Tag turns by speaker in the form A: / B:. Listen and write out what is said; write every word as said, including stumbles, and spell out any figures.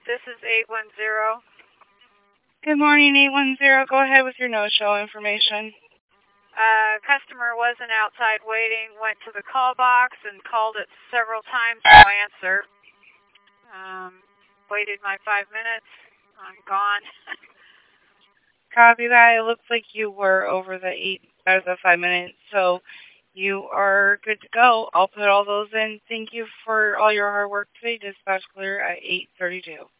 A: This is eight one zero.
B: Good morning, eight one zero. Go ahead with your no-show information.
A: Uh, customer wasn't outside waiting, went to the call box and called it several times, no answer. Um, waited my five minutes, I'm gone.
B: Copy that. It looks like you were over the eight out of the five minutes, so you are good to go. I'll put all those in. Thank you for all your hard work today. Dispatch clear at eight thirty-two.